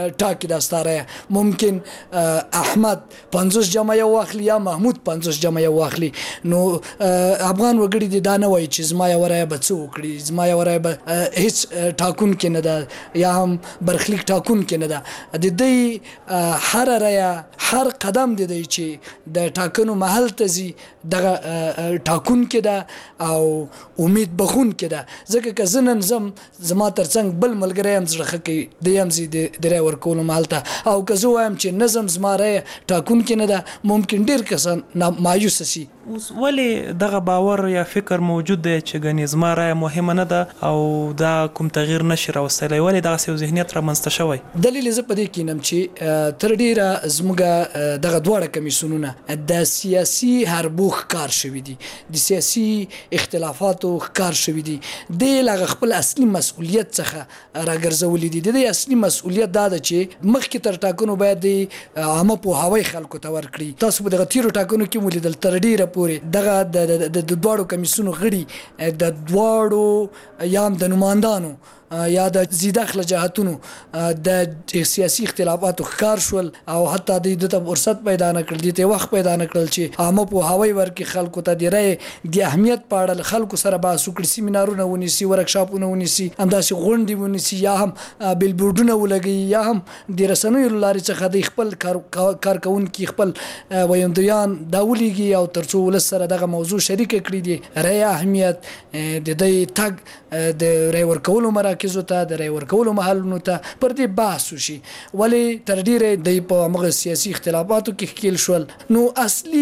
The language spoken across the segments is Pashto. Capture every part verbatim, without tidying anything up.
ټاکي دا ستاره ممکن احمد پنځوس جمع یو واخلي یا محمود پنځوس جمع یو واخلي نو افغان وګړي دي دا نه وایي چې زما یو رایه به څه وکړي زما یو رایه به هیڅ ټاکونکې نه ده یا هم برخلیک ټاکونکې نه ده د دوی هره رایه هر قدم د دوی چې د ټاکنو محل ته ځي دغه ټاکونکې ده او امید بخونکې ده ځکه که زه نن ځم زما تر څنګ بل ملګری هم زړه ښه کوي دی هم ځي د رایه ورکولو محل ته او که زه وایم چې نظم زما رایه ټاکونکې نه ده ممکن ډېر کسان مایوسه شي. اوس ولې دغه باور یا فکر موجود دی چې ګنې زما رایه مهمه نه ده او دا کوم تغییر نشي راوستلی ولې دغسې یو ذهنیت رامنځته شوی؟ دلیل یې زه په دې کینم چې تر ډېره زموږ دغه دواړه کمیسیونونه د سیاسي حربو ښکار شوي دي د سیاسي اختلافاتو ښکار شوي دي دې له هغه خپل اصلي مسؤلیت څخه راګرځولي دي. د دې اصلي مسؤلیت دا ده چې مخکې تر ټاکنو باید د عامه پوهاوی خلکو ته ورکړي. تاسو په دغه تیرو ټاکنو کې ولیدل تر ډېره پورې دغه د دواړو کمیسیونو غړي د دواړو یا هم د نمایندانو یا د زیداخله جهتونو د سیاسي اختلافاتو ښکار شول او حتی دوی دته فرصت پیدا نه کړل دې ته وخت پیدا نه کړل چې عامه پوهاوی ورکړي خلکو ته د رایې د اهمیت په اړه خلکو سره بحث وکړي سیمینارونه ونیسي ورکشاپونه ونیسي همداسې غونډې ونیسي یا هم بیلبورډونه ولګوي یا هم د رسنیو له لارې څخه د خپل کارکوونکي خپل ویندویان دا ولیږي او تر څو ولس سره دغه موضوع شریکه کړي د رایې اهمیت د دې تګ د رایې ورکولو مراکزو ته د رایې ورکولو محلونو ته پر دې بحث وشي ولې تر ډېره دوی په همغه سیاسي اختلافاتو کې ښکېل شول. نو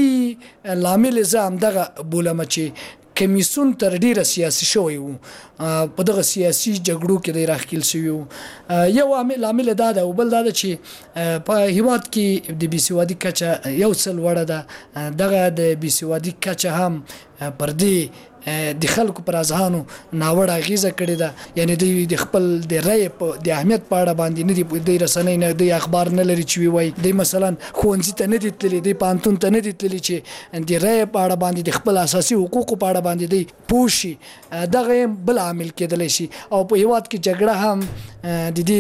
اصلي لامل زه همدغه بولم چې کمیسیون تر ډیره سیاسي شوی وو په دغه سیاسي جګړو کې دی راخیل شوی وو. یو عامل دا ده او بل دا ده چې په هیواد کې د بیسوادي کچه یو څه لوړه ده دغه د بیسوادي کچه هم پر دې د خلکو پر اذهانو ناوړه اغیزه کړې ده یعنی دوی د خپل د رایې په د اهمیت په اړه باندې نه دي د رسنۍ نه د اخبار نه لري چې وایي دوی مثلا ښوونځي ته نه دي تللي دوی پوهنتون ته نه دي تللي چې د رایې په اړه باندې د خپل اساسي حقوقو په اړه باندې دوی پوه شي دغه بل عامل کېدلی شي او په هیواد کې جګړه هم د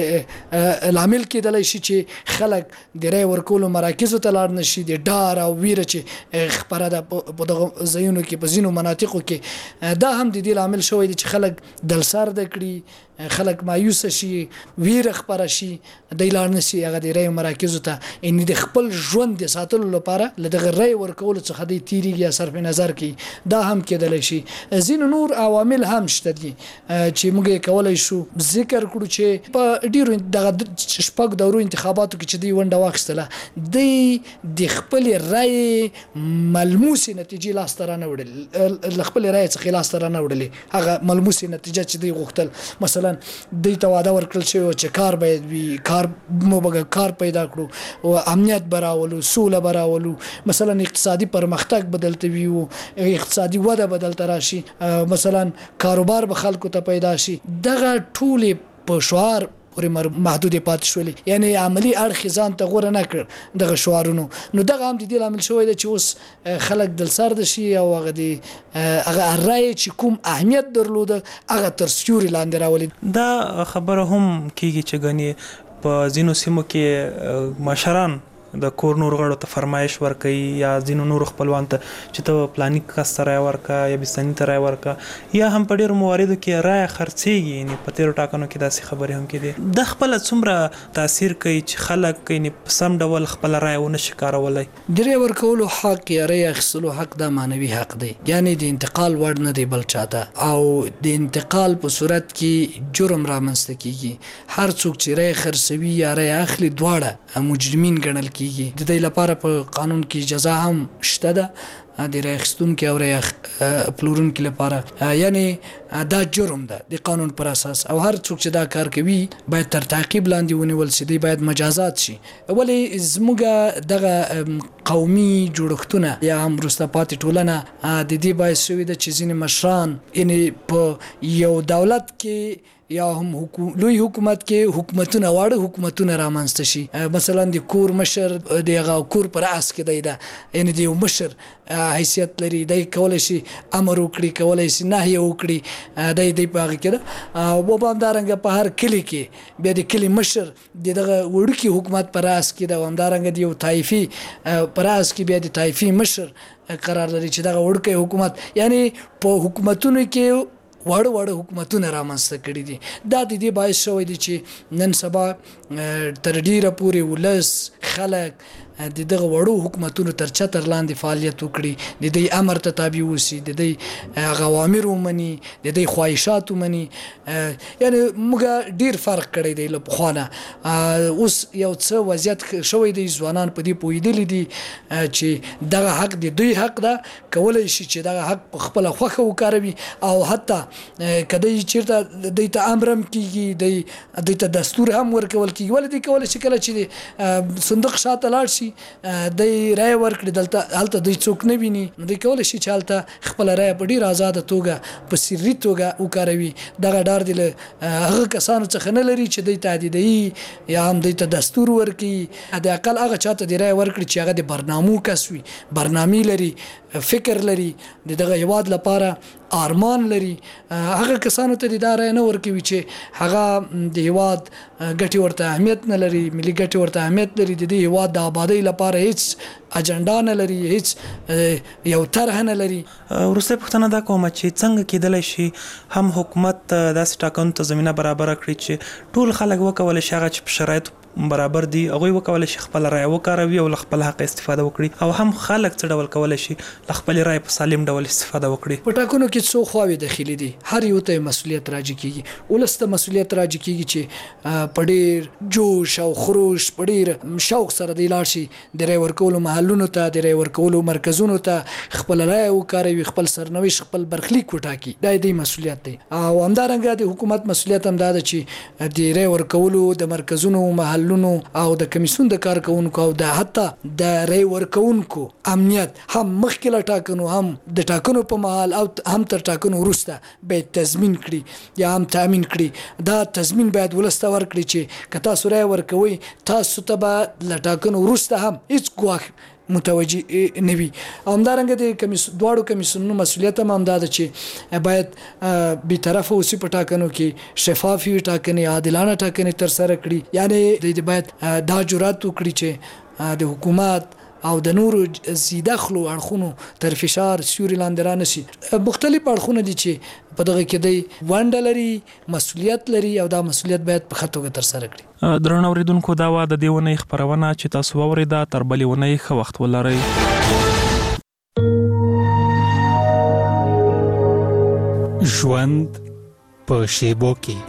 دې لامل کېدلی شي چې خلک د رایې ورکولو مراکزو ته لاړ نه شي د ډار او ویره چې خپره ده په دغه ځایونو کې په ځینو مناطقو کې دا هم د دې لامل شوی دی چې خلک دلسار ده کړي خلک مایوسه شي ویره خپره شي دی لاړ نه شي هغه د رایې مراکزو ته یعنې د خپل ژوند د ساتلو لپاره له دغه رایې ورکولو څخه دی تیریږي یا صرف نظر کوي دا هم کېدلی شي. ځینو نور عوامل هم شته دي چې موږ یې کولی شو ذکر کړو چې په ډېرو دغه شپږ دورو انتخاباتو کې چې دوی ونډه واخیستله دوی د خپلې رایې ملموسې نتیجې لاسته رانه وړلې له خپلې رایې څخه لاسته رانه وړلې هغه ملموسې نتیجه چې دوی غوښتل مثلا دوی ته واده ورکړل شوی چې کار باید وي کار مو به کار پیدا کړو او امنیت به راولو سوله به راولو مثلا اقتصادي پرمختګ به دلته وي او اقتصادي وده به دلته راشي مثلا کاروبار به خلکو ته پیدا شي دغه ټولې په شعار پورې محدودې پاتې شولې یعنی عملي اړخ ځان ته غوره نه کړ دغه شعارونو. نو دغه هم د دې لامل شوی دی چې اوس خلک دلسرده شي او هغه د هغه رایې چې کوم اهمیت درلوده هغه تر سیوري لاندې راولي. دا خبره هم کېږي چې ګنې په ځینو سیمو کې مشران د کور نور غړو ته فرمایش ورکوي یا ځینو نورو خپلوان ته چې ته پلاني کس ته رایه ورکړه یا بستاني ته رایه ورکړه یا هم په ډېرو مواردو کې رایه خرڅېږي یعنې په تېرو ټاکنو کې داسې خبرې هم کېدې. دا خپله څومره تاثیر کوي چې خلک یعنې په سم ډول خپله رایه ونه شي کارولی؟ د رایې ورکولو حق یا رایې اخیستلو حق دا معنوي حق دی یعنې د انتقال وړ نه دی بل چاته او د انتقال په صورت کې جرم رامنځته کېږي. هر څوک چې رایه خرڅوي یا رایه اخلي دواړه مجرمین ګڼل کېږي. د دې لپاره په قانون کې جزا هم شته ده د رایې اخیستونکي او رایې پلورونکي لپاره یعنی دا جرم ده د قانون پر اساس او هر څوک چې دا کار کوي باید تر تعقیب لاندې ونیول شي دی باید مجازات شي. ولې زموږ دغه قومي جوړښتونه یا هم وروسته پاتې ټولنه د دې باعث شوي ده چې ځینې مشران یعنې په یو دولت کې یا هم حکومت لوی حکومت کې حکومتونه واړه حکومتونه رامنځته شي. مثلا د کور مشر د هغه کور پر اس کې دی دا یعنی د یو مشر حیثیت لري، دی کولای شي امر وکړي، کولای شي نهي وکړي، دی دی په هغه کې ده. او همدارنګه په هر کلی کې بیا د کلی مشر دغه وړوکی حکومت پر اس کې ده، همدارنګه د یو طایفي پر اس کې بیا د طایفي مشر قرار لري چې دغه وړوکی حکومت یعنی په حکومتونو کې واړه واړه حکومتونه رامنځته کړي دي. دا د دې باعث شوی دی چې نن سبا تر ډیره پورې ولس خلک د دغه وړو حکومتونو تر چتر لاندې فعالیت وکړي، د دې امر ته تابع وسی، د دې غوامر ومني، د دې خواهشات ومني. یعنی موږ ډیر فرق کړی دی له پخوانه. اوس یو څه وضعیت شوی دی، ځوانان په دې پوهیدلي دي چې دغه حق د دوی حق ده، کولای شي چې دغه حق په خپل خوښه وکاروي او حتی کدی چیرته دوی ته امر هم کیږي، دوی ته دستور هم ورکول کیږي. ولې دوی کولای شي کله چې صندوق شاته لاړ شي د رای ورکړي دلته هلته دوی څوک نه ویني، نو دوی کولای شي چې هلته خپل رای په ډیر آزاده توګه په سري توګه وکاروي. دغه ډار دی له هغه کسانو څخه نه لري چې دوی تهدیدوي یا هم دوی ته دستور ورکړي. د اقل هغه چاته د رای ورکړي چې هغه د برنامو کس وي، برنامې لري، فکر لري، د دغه هیواد لپاره ارمان لري. هغه کسانو ته د رای نه ورکوي چې هغه د هیواد ګټي ورته اهمیت نه لري، ملي ګټي ورته اهمیت لري، د دې هیواد د آبادی لپاره هیڅ اجنډا نه لري، هیڅ یو طرح نه لري. وروسته پوښتنه دا کوم چې څنګه کېدلی شي هم حکومت داسې ټاکنو ته زمینه برابره کړي چې ټول خلک وکولی شي هغه چې په شرایطو برابر دي هغوی وکولی شي خپل رای وکاروي او له خپل حق استفاده وکړي، او هم خلک څه ډول کولی شي له خپل رای په سالم ډول استفاده وکړي. په ټاکنو کې څو خواوې داخلي دي، هر یو ته مسؤلیت راجع کیږي. ولس ته مسؤلیت راجع کیږي چې په ډیر جوش او خروش په ډیر شوق سره دی لاړ شي د رای ورکولو محلونو ته، د رای ورکولو مرکزونو ته خپل رای وکاروي، خپل سرنوشت خپل برخلیک وټاکي. دا د مسؤلیت دی. او همدارنګه د حکومت مسؤلیت هم دا ده چې د رای ورکولو د مرکزونو محل او د کمیسیون د کارکونکو او د حتی د رای ورکونکو امنیت هم مخکې له ټاکنو هم د ټاکنو په مهال او هم تر ټاکنو وروسته باید تضمین کړي یا هم تامین کړي. دا تضمین باید ولس ته ورکړي چې که تاسو رای ورکوئ تاسو ته به له ټاکنو وروسته هم هیڅ ګواښ متوجي نه وي. همدارنګه د کمیسیون دواړو کمیسیونونو مسؤلیت هم همدا ده چې باید بې طرفه اوسي، په ټاکنو کې شفافي ټاکنې، عادلانه ټاکنې تر سره کړي. یعنی د باید دا جرأت وکړي چې د حکومت او د نورو زیدخلو اړخونو تر فشار سیوري لاندې را نشي. مختلف اړخونه دي چې په دغه کې دی ونډه لري، مسؤلیت لري او دا مسؤلیت باید په ښه توګه تر سره کړي. درنو اوریدونکو، دا وه د دې اونۍ خپرونه چې تاسو واورېده. تر بلې اونۍ ښه وخت ولرئ. ژوند په شیبو کې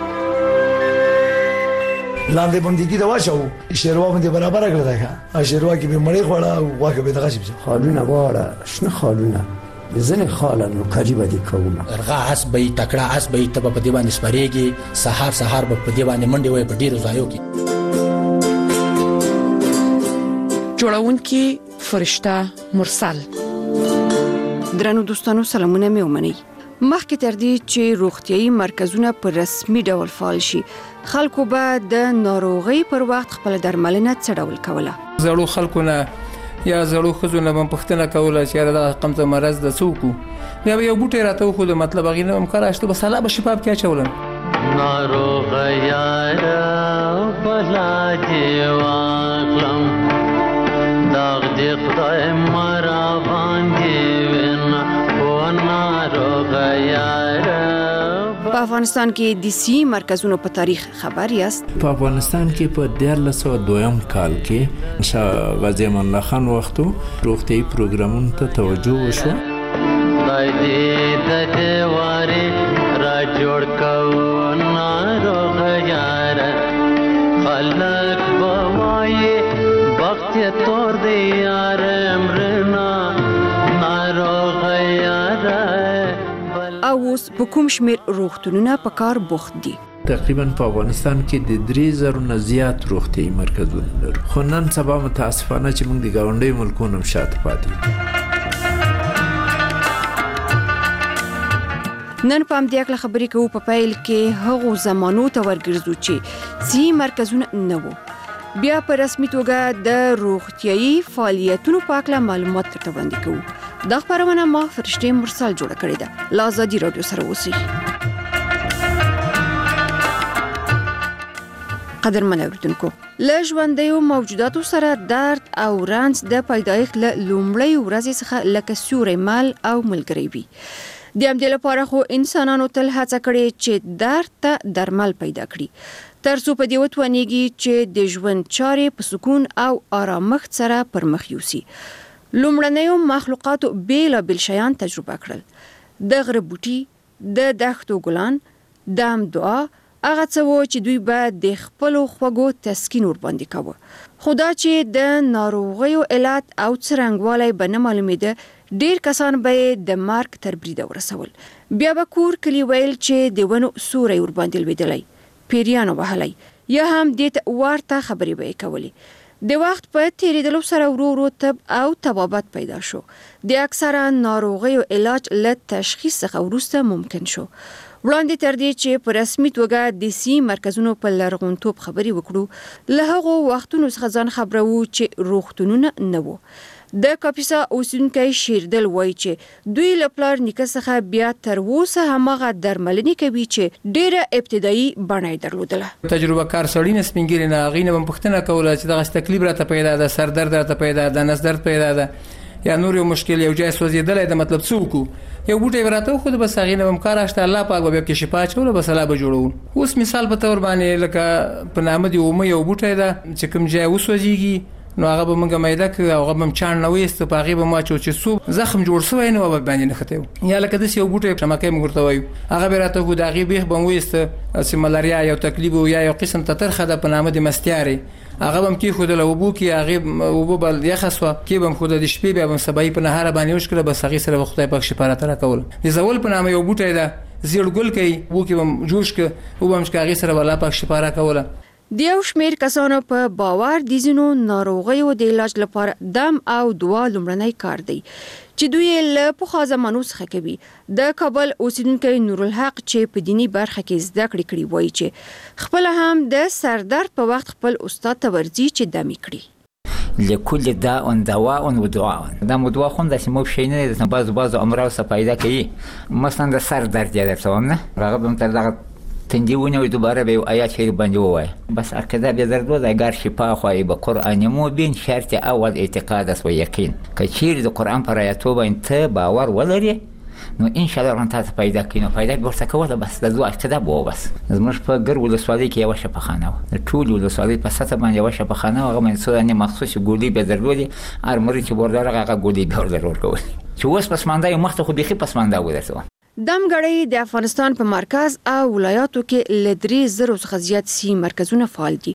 لاندې باندې دا واچو شیروا باندې برابر کړل دا ښه شیروا کې به مړې خوړه او واکه به دغه شي خالونه واړه شنه خالونه ځنه خالانو قریبه دي کومه ارغا اس به تکړه اس به ته په دی باندې سپریږي، سحر سحر په دی باندې منډي وي په ډیرو ځایو کې. جوړونکي فرشته مرسل. درنو دوستانو سلامونه مې ومنئ. مخکې تر دې چې روغتيایي مرکزونه په رسمي ډول فعال شي، خلکو به د ناروغۍ پر وخت خپل درملنه څه ډول کوله؟ زړو خلکو نه یا زړو ښځو نه به پوښتنه کوله چې دا قمته مرض د څوک بیا به یو بوټی راته وښود، مطلب هغې نه هم کار اشته به سلا به شفا پکې اچولم. ناروغه یاره بلا دې واخلم، داغ دې خدای ما را باندې وینه او ناروغه یاره. په افغانستان کې د سی مرکزونو په تاریخ خبر یاست؟ په افغانستان کې په دیارلس سوه دویم کال کې شاه غازي امان الله خان وختو روغتیایي پروګرامونو ته توجه وشوه. خدای دې د دیوارې را جوړ کړو ناروغه یاره، خلک به وایي وخت یې تور دی یاره امرنا ناروغه یاره. او اوس په کوم شمېر روغتونونه په کار بوخت دي؟ تقریبا په افغانستان کې د درې زرو نه زیات روغتیایي مرکزونه لرو، خو نن سبا متاسفانه چې موږ د ګاونډیو ملکونو هم شاته پاتې یو. نن په همدې اړه خبرې کوو په پیل کې هغو زمانو ته ورګرځو چې صحي مرکزونه نه وو. بیا په رسمي توګه د روغتیايي فعالیتونو په اړه معلومات درته وړاندې کوو. دا خبرونه ما فرشته مرسل جوړه کړې ده. له ازادي رادیو سره اوسئ. قدرمن اوریدونکو، له ژوندیو موجوداتو سره درد او رنځ د پیدایښت له لومړۍ ورځې څخه لکه سیوری مل او ملګری وي. د همدې لپاره خو انسانانو تل هڅه کړې چې درد ته درمل پیدا کړي، تر څو په دې وتوانیږي چې د ژوند چارې په سکون او آرامښت سره پر مخ یوسي. لومړنیو مخلوقاتو بیلابیل شیان تجربه کړل. د غره بوټي، د دښتو ګلان، د هم دعا، هغه څه و چې دوی به د خپلو خوږو تسکین ورباندې کاوه. خو دا چې د ناروغیو علت او څرنګوالی به نه معلومېده، ډېر کسان به یې د مرګ تر بریده ورسول. بیا به کور کلي ویل چې د ونو سوری ورباندې لوېدلی، پیریانو وهلی، یا هم دې ته ورته خبرې به یې کولې. د وخت په تیریدلو سره ورو ورو تب او طبابت پیدا شو. د اکثره ناروغیو علاج له تشخیص څخه وروسته ممکن شو. وړاندې تر دې چې په رسمي توګه د صحي مرکزونو په لرغونتوب خبرې وکړو، له هغو وختونو څخه ځان خبرو چې روغتونونه نه وو. د کاپیسا اوسیدونکی شیردل وایي چې دوی له پلار نیکه څخه بیا تر اوسه هماغه درملنې کوي چې ډېره ابتدایي بڼه یې درلودله. تجربه کار سړی نه سپین ږیري نه، هغې نه به پوښتنه کوله چې دغه تکلیف راته پیدا ده، سر درد راته پیدا ده، نس درد پیدا ده، یا نور یو مشکل یو ځای سوځېدلی ده، مطلب څه وکړو؟ یو بوټی به راته وښود، بس هغې نه به م کار اخیسته، الله پاک به بیا پکې شفا اچوله، بس الله به جوړو. اوس مثال په طور باندې لکه په نامه د اومه یو بوټی ده چې کوم ځای وسوځېږي، نو هغه به موږ میده کړو، هغه به م چاڼ نه وایسته، په هغې به م واچو چې څو زخم جوړ شوی نه وه باندې نښتی و. یا لکه داسې یو بوټی شمکی موږ ورته وایو، هغه به یې راته وښود، د هغې بیخ به م وایسته چې ملاریا یو تکلیف و، یا یو قسم ته ترخه ده په نامه د مستیارې، هغه به م کېښودله اوبو کې، هغې اوبه به یخه سوه، کې به م ښوده د شپې، بیا به م سبایي په نهاره باندې وچکړه، بس هغې سره به خدای پاک شفا راته راکوله. د زول په نامه یو بوټی ده، زیړ ګل کوي، اوبو کې به م جوش کړه، اوبه م چې هغې سره به الله پاک شفا راکوله. د یو شمیر کسانو په باور د ځینو ناروغیو د علاج لپاره دم او دوا لومړنی کار دی چې دوی له پخوا زمانو څخه کوي. د کابل اوسیدونکی نورالحق چې په دینی برخه کې زده کړې کړي وایي چې خپل هم د سردرد په وخت خپل استاد ته ورځي چې دم یې کړي. لكل داء دواء ودعاء. دا مدوا خو د سیمو شي نه د بعض بعض امراض څخه پیدا کوي، مثلا د سر درد یا درته ومنه هغه به تر دغه تندیونه و دوباره به آیات شریف باندې ووایه، بس ارکدا به درد و اگر شفا خواهی به قرآن مبین، شرط اول اعتقاد است و یقین. که چیرې د قرآن پر آیاتو باندې ته باور ولري، نو ان شاء الله رانته پیدا کینو پیدا ورته کوله، بس د دوه اقتدا بو. بس زموږ په ګر ولسوالۍ کې یو شفاخانه و، د ټول ولسوالۍ په سطح باندې یو شفاخانه و، هغه باندې څو نه مخصوص ګولۍ به درلودې، هر مریض چې ورته هغه ګولۍ به ورته ورکول، چې اوس پسمانده یو مخته خو بيخي پسمانده ودرته. دمګړی د افغانستان په مرکز او ولایاتو کې له درې زرو څخه زیات صحي مرکزونه فعال دي.